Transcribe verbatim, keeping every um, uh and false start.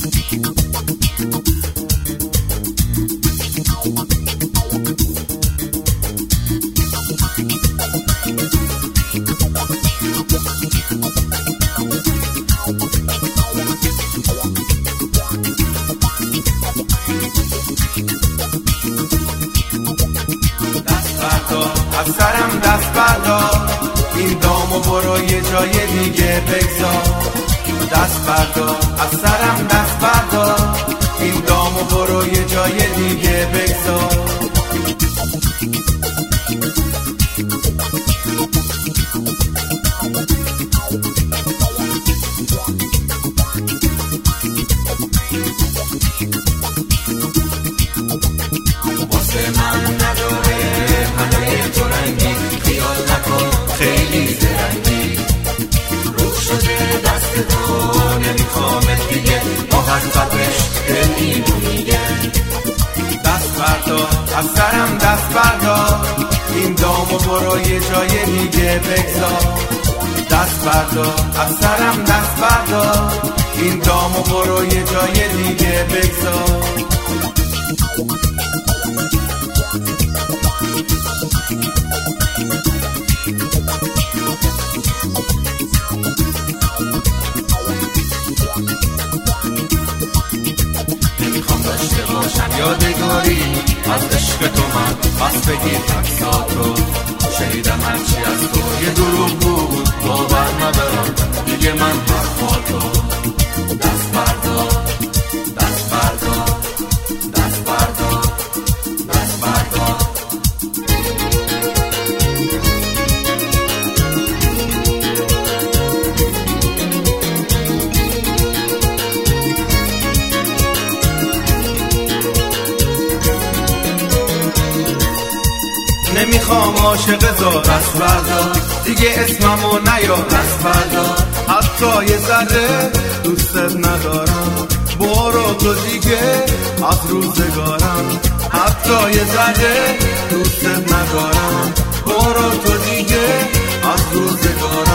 از سرم دست بردار، این دامو برو یه جای دیگه بگذار. دست بردار، از سرم دست بردار، این دامو برو یه جای دیگه بگذار. واسه من نداره همه تو رنگی، خیال نکن خیلی زرنگی. روح شده دست تو نمیخوامت دیگه، با هر قدرش دل اینو میگه. دست بردار، از سرم دست بردار، این دامو برو یه جای دیگه بگذار. دست بردار، از سرم دست بردار، این دامو برو یه جای دیگه بگذار. یادگاری از عشق تو من بس بگیر عکساتو، شنیدم هرچی از تو یه دروغ بود، باور نبرم دیگه من حرفاتو. دست بردار، دست بردار، دست بردار، دست بردار. نمیخوام عاشق زار، دست بردار، دیگه اسممو نیار. دست بردار، حتی یه ذره دوست ندارم، برو تو دیگه از روزگارم. حتی یه ذره دوست ندارم، برو تو دیگه از روزگارم.